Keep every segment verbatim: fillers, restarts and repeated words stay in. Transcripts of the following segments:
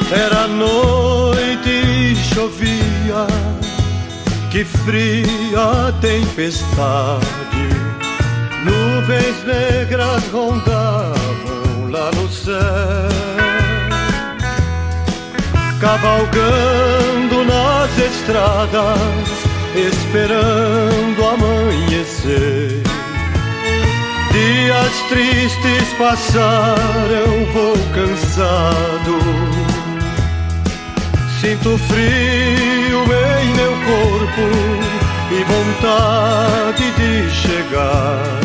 Era noite e chovia, que fria tempestade. Nuvens negras rondavam lá no céu, cavalgando nas estradas, esperando amanhecer. Dias tristes passaram, vou cansado, sinto frio em meu corpo e vontade de chegar.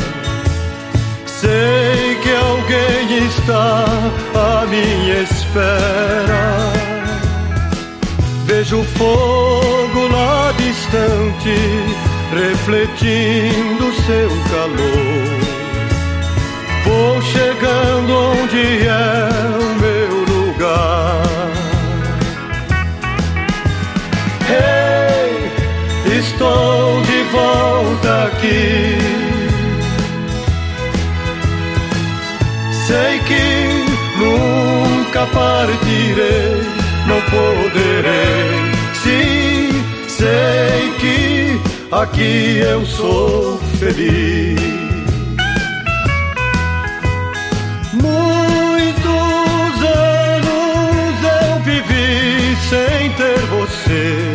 Sei que alguém está à minha espera. Vejo o fogo lá distante, refletindo seu calor. Vou chegando onde é o meu lugar. Hey, estou de volta aqui. Sei que nunca partirei, não poderei. Sim, sei que aqui eu sou feliz. Muitos anos eu vivi sem ter você.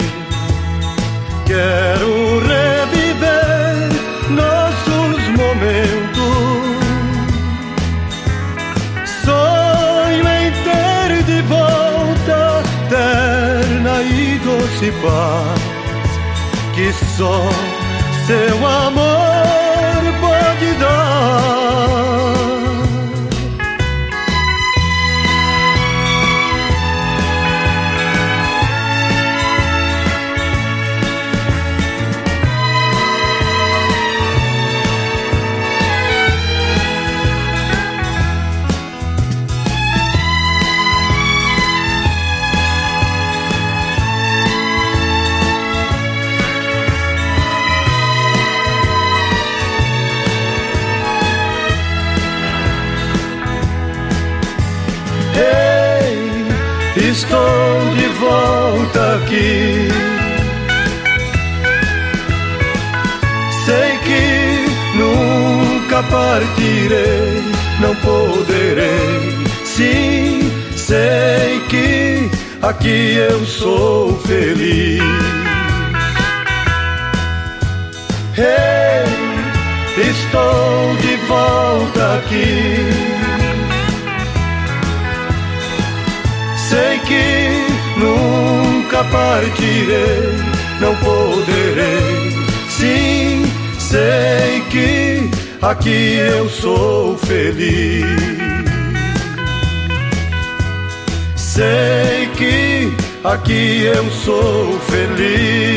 Quero reviver nossos momentos. Sonho em ter de volta terna e doce paz que só seu amor pode dar. Estou de volta aqui. Sei que nunca partirei, não poderei. Sim, sei que aqui eu sou feliz. Hey, estou de volta aqui. Sei que nunca partirei, não poderei. Sim, sei que aqui eu sou feliz. Sei que aqui eu sou feliz.